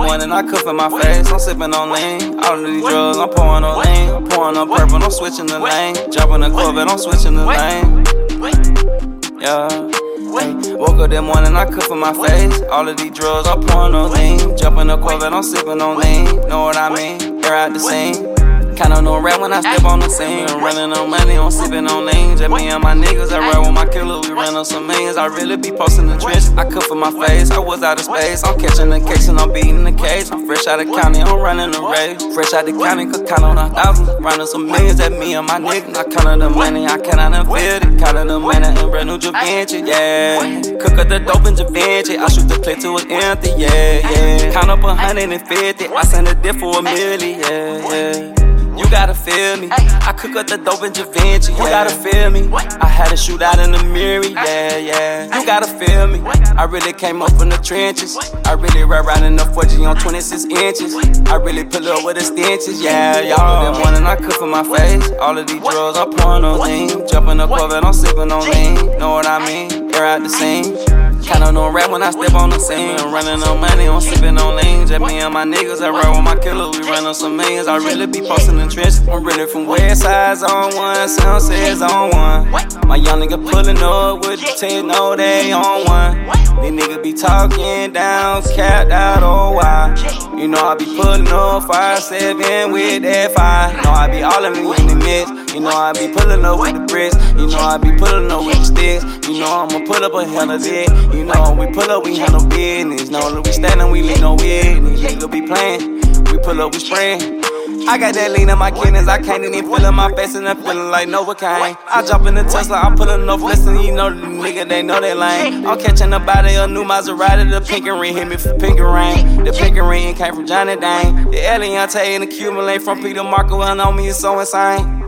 one and I cuff in my face. I'm sipping on lean. All of these drugs, I'm pouring on lean. I'm pouring on purple, I'm switching the lane. Jumping the Corvette, I'm switching the lane. Yeah. Hey, woke up that morning, I cuff in my face. All of these drugs, I'm pouring on lean. Jumping the Corvette, I'm sipping on lean. Know what I mean? Air out the scene. Kinda no rap when I step on the scene. I'm running on money, I'm sipping on lean. Just me and my niggas, I ride with my killer, we run on some millions. I really be posting the trench. I cuff in my face, I was out of space. I'm catching the case and I'm beating the case. I'm fresh out of county, I'm running the race. Fresh out the county, could count on 1,000. Running some millions, that me and my niggas. I counted the money, I cannot unfeel it. Counted the money in brand new Givenchy, yeah. Cook up the dope in Givenchy, I shoot the plate till it's empty, yeah. Count up 150, I send a diff for $1 million, yeah. You gotta feel me. I cook up the dope in Givenchy. You gotta feel me. I had a shootout in the mirror, yeah. You gotta feel me. I really came up from the trenches. I really ride around in the 4G on 26 inches. I really pull up with the stenches, yeah. Y'all that morning I cuff in my face. All of these drugs, I'm pouring on lean. Jumping the Corvette, I'm sipping on lean. Know what I mean? Air out the scene. Kinda no rap when I step on the scene. I'm running on money, I'm sipping on lean. Just me and my niggas, I ride with my killer, we run on some millions. I really be posting the trenches. I'm really from West Side's on one, Sunset's on one. My young nigga pulling up with the 10, no they on one. These niggas be talking down, capped out, oh why? You know I be pulling up 5-7 with that 5. Know I be all in the mix. You know I be pulling up with the bricks. You know I be pulling up with the sticks. You know I'ma pull up a hell of it. You know we pull up, we handle business. No, we standing, we leave no witness. Niggas be playing, we pull up, we spraying. I got that lean in my kidneys, I can't even feel in my face and I'm feeling like Novocaine. I jump in the Tesla, I'm pulling no listen, you know the nigga, they know they lame. I'm catching the body of new Maserati, the pink and ring hit me for pink and rain. The pink and ring came from Johnny Dane. The alien take and accumulate from Peter Marco and on me is so insane.